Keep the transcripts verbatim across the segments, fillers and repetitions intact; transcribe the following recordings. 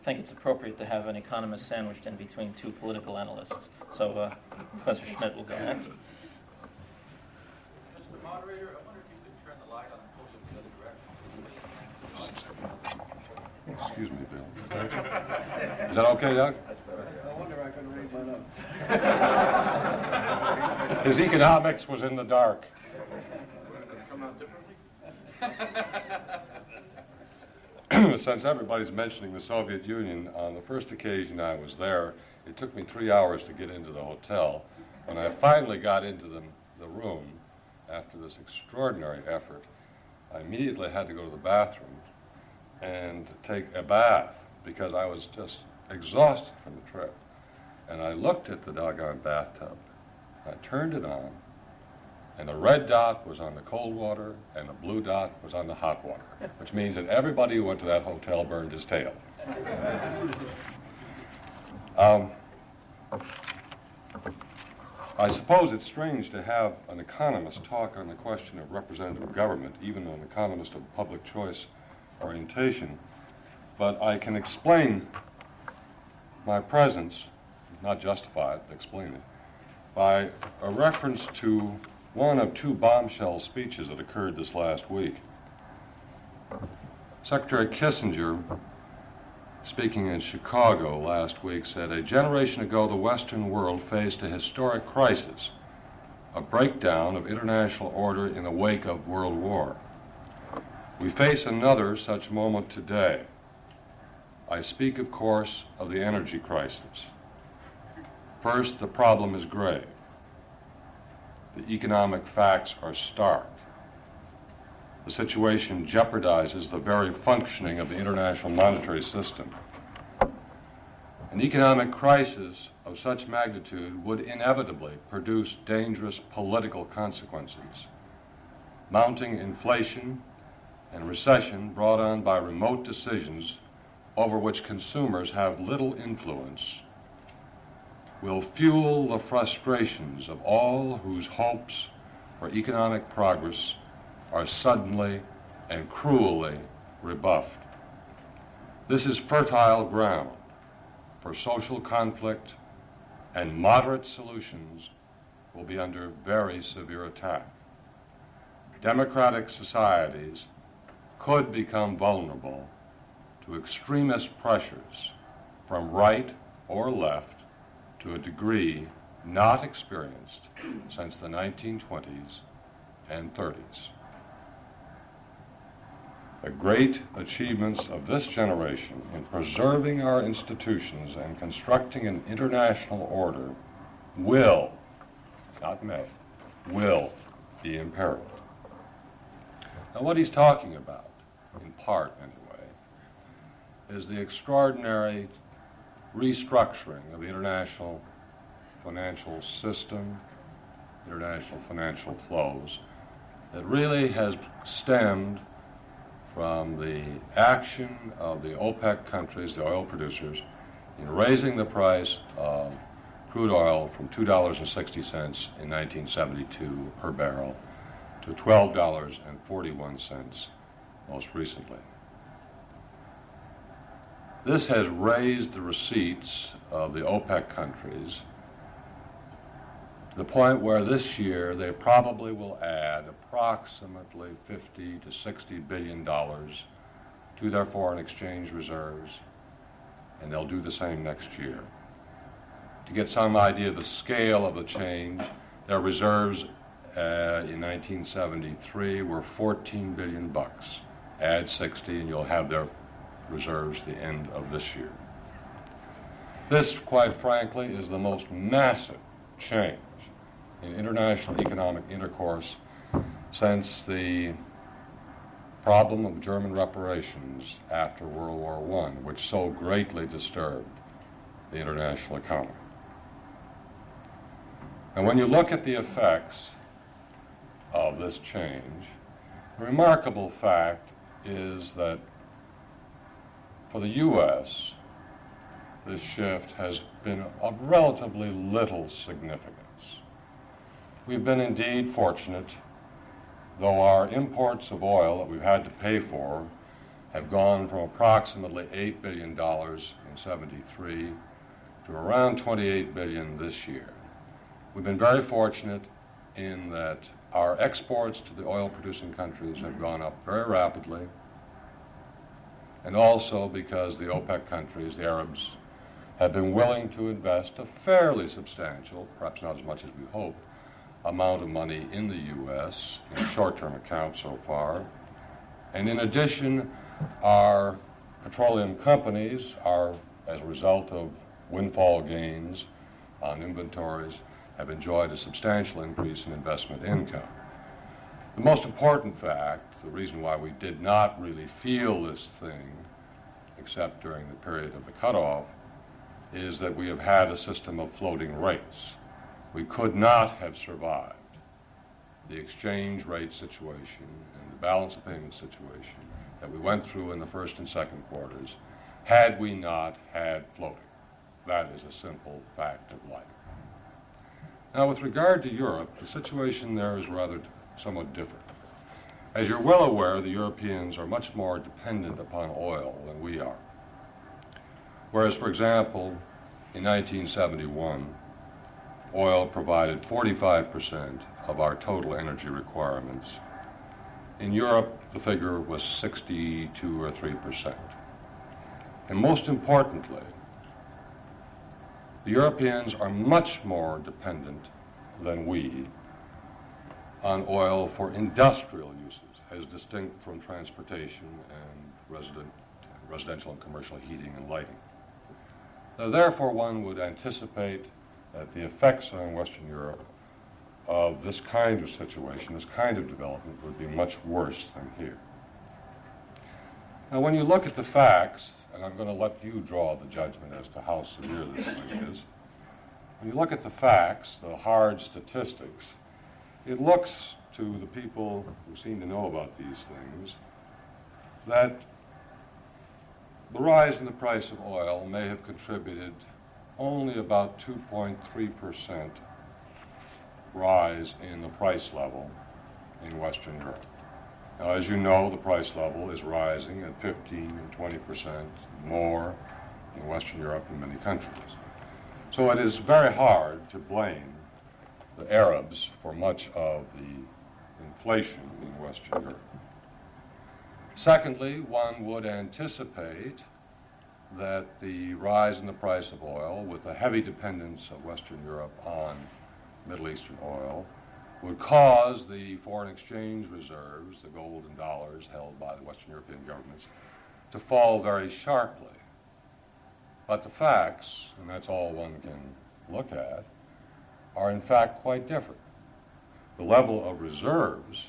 think it's appropriate to have an economist sandwiched in between two political analysts. So uh, Professor Schmidt will go next. Mister Moderator, I wonder if you could turn the light on the podium the other direction. Excuse me, Bill. Is that okay, Doug? I wonder if I can read my notes. His economics was in the dark. Come out differently? Since everybody's mentioning the Soviet Union, on the first occasion I was there, it took me three hours to get into the hotel. When I finally got into the, the room, after this extraordinary effort, I immediately had to go to the bathroom and take a bath because I was just exhausted from the trip. And I looked at the doggone bathtub. I turned it on, and the red dot was on the cold water, and the blue dot was on the hot water, which means that everybody who went to that hotel burned his tail. Um, I suppose it's strange to have an economist talk on the question of representative government, even an economist of public choice orientation, but I can explain my presence, not justify it, but explain it, by a reference to one of two bombshell speeches that occurred this last week. Secretary Kissinger, speaking in Chicago last week, said, "A generation ago, the Western world faced a historic crisis, a breakdown of international order in the wake of World War. We face another such moment today. I speak, of course, of the energy crisis. First, the problem is grave. The economic facts are stark. The situation jeopardizes the very functioning of the international monetary system. An economic crisis of such magnitude would inevitably produce dangerous political consequences. Mounting inflation and recession brought on by remote decisions over which consumers have little influence will fuel the frustrations of all whose hopes for economic progress are suddenly and cruelly rebuffed. This is fertile ground for social conflict, and moderate solutions will be under very severe attack. Democratic societies could become vulnerable to extremist pressures from right or left to a degree not experienced since the nineteen twenties and thirties. The great achievements of this generation in preserving our institutions and constructing an international order will, not may, will be imperiled. Now, what he's talking about, in part anyway, is the extraordinary restructuring of the international financial system, international financial flows, that really has stemmed from the action of the OPEC countries, the oil producers, in raising the price of crude oil from two dollars and sixty cents in nineteen seventy-two per barrel to twelve dollars and forty-one cents most recently. This has raised the receipts of the OPEC countries to the point where this year they probably will add approximately fifty to sixty billion dollars to their foreign exchange reserves, and they'll do the same next year. To get some idea of the scale of the change, their reserves uh, in nineteen seventy-three were fourteen billion bucks. Add sixty and you'll have their reserves the end of this year. This, quite frankly, is the most massive change in international economic intercourse since the problem of German reparations after World War One, which so greatly disturbed the international economy. And when you look at the effects of this change, the remarkable fact is that for the U S, this shift has been of relatively little significance. We've been indeed fortunate, though our imports of oil that we've had to pay for have gone from approximately eight billion dollars in seventy-three to around twenty-eight billion dollars this year. We've been very fortunate in that our exports to the oil-producing countries have gone up very rapidly, and also because the OPEC countries, the Arabs, have been willing to invest a fairly substantial, perhaps not as much as we hoped, amount of money in the U S in short-term accounts so far. And in addition, our petroleum companies are, as a result of windfall gains on inventories, have enjoyed a substantial increase in investment income. The most important fact, the reason why we did not really feel this thing, except during the period of the cutoff, is that we have had a system of floating rates. We could not have survived the exchange rate situation and the balance of payment situation that we went through in the first and second quarters had we not had floating. That is a simple fact of life. Now, with regard to Europe, the situation there is rather somewhat different. As you're well aware, the Europeans are much more dependent upon oil than we are. Whereas, for example, in nineteen seventy-one, oil provided forty-five percent of our total energy requirements. In Europe, the figure was sixty-two or three percent. And most importantly, the Europeans are much more dependent than we on oil for industrial uses, as distinct from transportation and resident, residential and commercial heating and lighting. Now, therefore, one would anticipate that the effects on Western Europe of this kind of situation, this kind of development, would be much worse than here. Now, when you look at the facts, and I'm going to let you draw the judgment as to how severe this thing is, when you look at the facts, the hard statistics, it looks to the people who seem to know about these things that the rise in the price of oil may have contributed only about two point three percent rise in the price level in Western Europe. Now, as you know, the price level is rising at fifteen and twenty percent more in Western Europe in many countries. So it is very hard to blame the Arabs for much of the inflation in Western Europe. Secondly, one would anticipate that the rise in the price of oil, with the heavy dependence of Western Europe on Middle Eastern oil, would cause the foreign exchange reserves, the gold and dollars held by the Western European governments, to fall very sharply. But the facts, and that's all one can look at, are in fact quite different. The level of reserves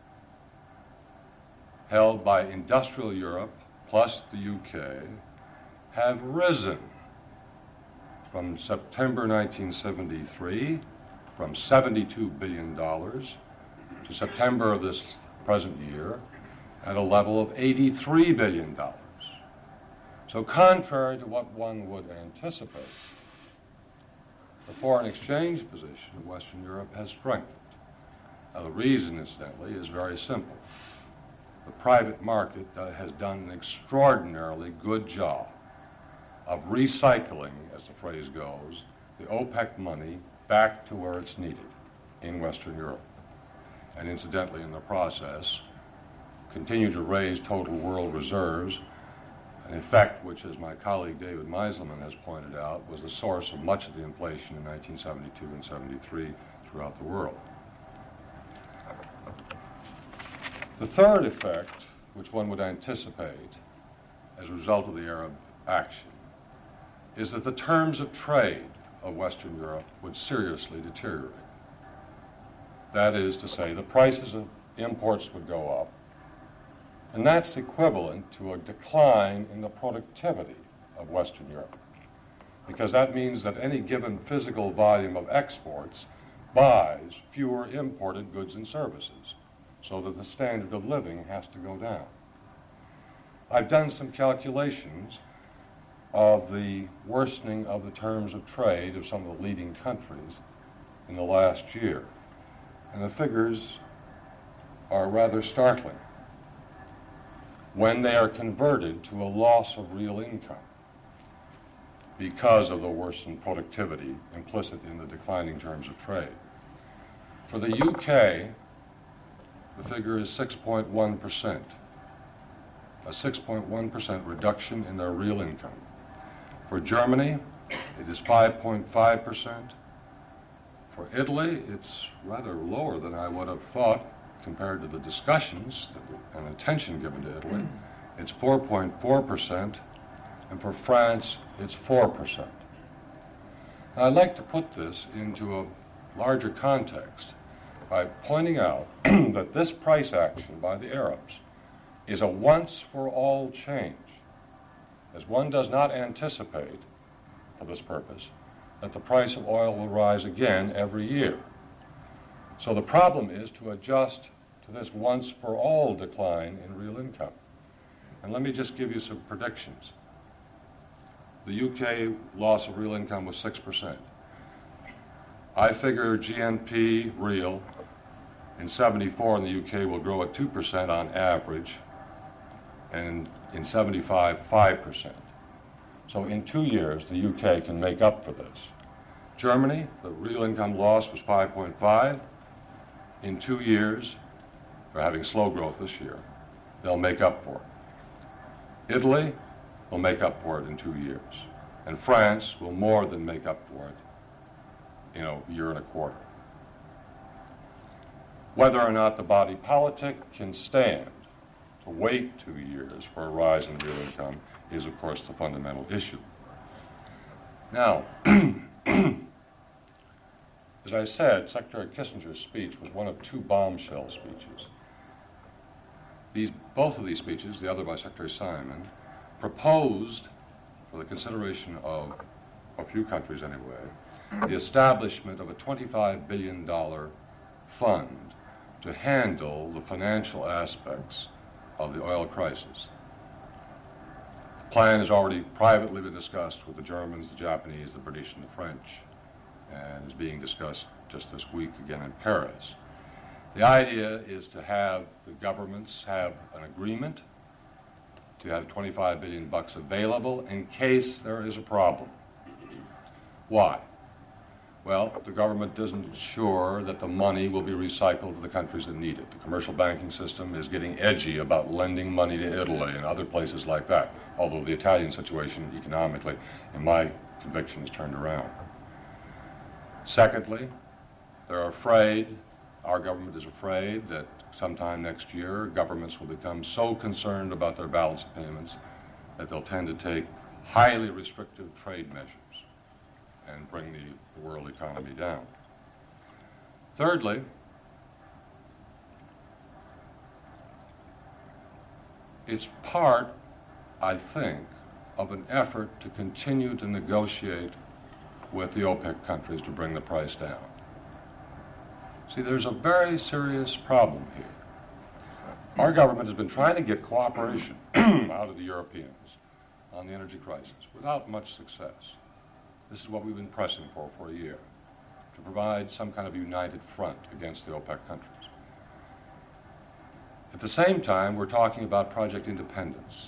held by industrial Europe plus the U K have risen from September nineteen seventy-three from seventy-two billion dollars to September of this present year at a level of eighty-three billion dollars. So contrary to what one would anticipate, the foreign exchange position of Western Europe has strengthened. Now, the reason, incidentally, is very simple. The private market uh, has done an extraordinarily good job of recycling, as the phrase goes, the OPEC money back to where it's needed in Western Europe. And incidentally, in the process, continue to raise total world reserves, an effect which, as my colleague David Meiselman has pointed out, was the source of much of the inflation in nineteen seventy-two and seventy-three throughout the world. The third effect, which one would anticipate as a result of the Arab action, is that the terms of trade of Western Europe would seriously deteriorate. That is to say, the prices of imports would go up, and that's equivalent to a decline in the productivity of Western Europe, because that means that any given physical volume of exports buys fewer imported goods and services, so that the standard of living has to go down. I've done some calculations of the worsening of the terms of trade of some of the leading countries in the last year, and the figures are rather startling. when they are converted to a loss of real income because of the worsened productivity implicit in the declining terms of trade. For the U K, the figure is six point one percent, a six point one percent reduction in their real income. For Germany, it is five point five percent. For Italy, it's rather lower than I would have thought compared to the discussions and attention given to Italy. It's four point four percent, and for France, it's four percent. Now, I'd like to put this into a larger context by pointing out that this price action by the Arabs is a once-for-all change, as one does not anticipate, for this purpose, that the price of oil will rise again every year. So the problem is to adjust to this once-for-all decline in real income. And let me just give you some predictions. The U K loss of real income was six percent. I figure G N P real in seventy-four in the U K will grow at two percent on average, and in seventy-five, five percent. So in two years, the U K can make up for this. Germany, the real income loss was five point five. In two years, they're having slow growth this year, they'll make up for it. Italy will make up for it in two years. And France will more than make up for it in a year and a quarter. Whether or not the body politic can stand to wait two years for a rise in real income is, of course, the fundamental issue. Now, as I said, Secretary Kissinger's speech was one of two bombshell speeches. These, both of these speeches, the other by Secretary Simon, proposed, for the consideration of a few countries anyway, the establishment of a twenty-five billion dollars fund to handle the financial aspects of the oil crisis. The plan has already privately been discussed with the Germans, the Japanese, the British, and the French, and is being discussed just this week again in Paris. The idea is to have the governments have an agreement to have twenty-five billion bucks available in case there is a problem. Why? Well, the government doesn't ensure that the money will be recycled to the countries that need it. The commercial banking system is getting edgy about lending money to Italy and other places like that, although the Italian situation economically, in my conviction, has turned around. Secondly, they're afraid, our government is afraid, that sometime next year governments will become so concerned about their balance of payments that they'll tend to take highly restrictive trade measures and bring the, the world economy down. Thirdly, it's part, I think, of an effort to continue to negotiate with the OPEC countries to bring the price down. See, there's a very serious problem here. Our government has been trying to get cooperation out of the Europeans on the energy crisis without much success. This is what we've been pressing for for a year, to provide some kind of united front against the OPEC countries. At the same time, we're talking about project independence.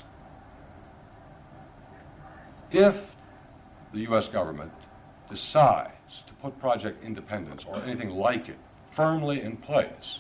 If the U S government decides to put project independence, or anything like it, firmly in place,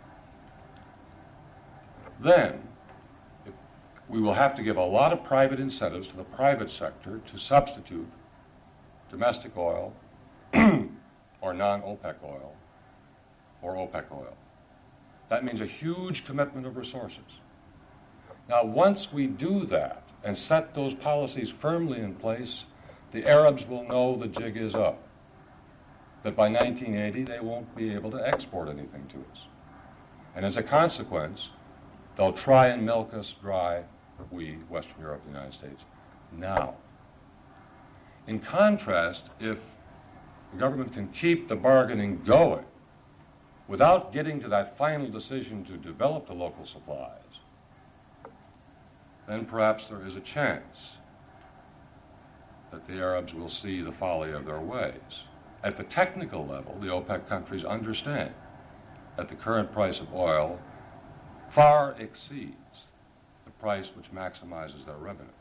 then if we will have to give a lot of private incentives to the private sector to substitute domestic oil or non-OPEC oil or OPEC oil. That means a huge commitment of resources. Now, once we do that and set those policies firmly in place, the Arabs will know the jig is up, that by nineteen eighty they won't be able to export anything to us. And as a consequence, they'll try and milk us dry, we, Western Europe, the United States, now. In contrast, if the government can keep the bargaining going without getting to that final decision to develop the local supplies, then perhaps there is a chance that the Arabs will see the folly of their ways. At the technical level, the OPEC countries understand that the current price of oil far exceeds the price which maximizes their revenue.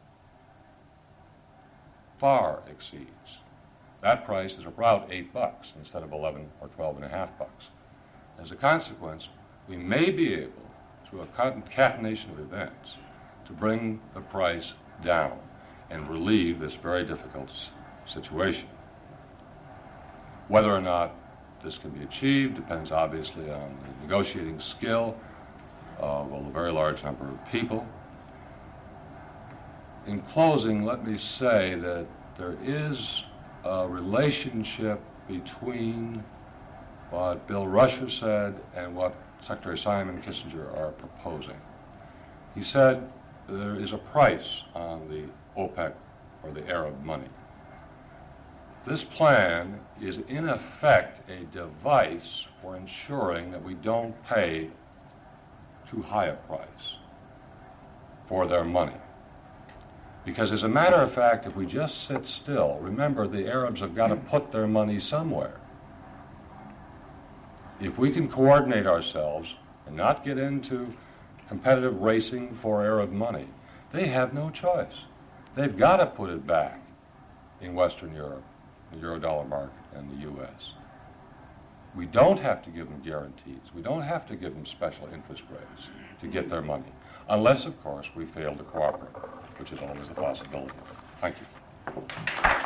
Far exceeds. That price is about eight bucks instead of eleven or twelve and a half bucks. As a consequence, we may be able, through a concatenation of events, to bring the price down and relieve this very difficult s- situation. Whether or not this can be achieved depends obviously on the negotiating skill of a very large number of people. In closing, let me say that there is a relationship between what Bill Rusher said and what Secretary Simon Kissinger are proposing. He said there is a price on the OPEC or the Arab money. This plan is in effect a device for ensuring that we don't pay too high a price for their money. Because as a matter of fact, if we just sit still, remember the Arabs have got to put their money somewhere. If we can coordinate ourselves and not get into competitive racing for Arab money, they have no choice. They've got to put it back in Western Europe, the Eurodollar market, and the U S. We don't have to give them guarantees. We don't have to give them special interest rates to get their money, unless, of course, we fail to cooperate, which is always a possibility. Thank you.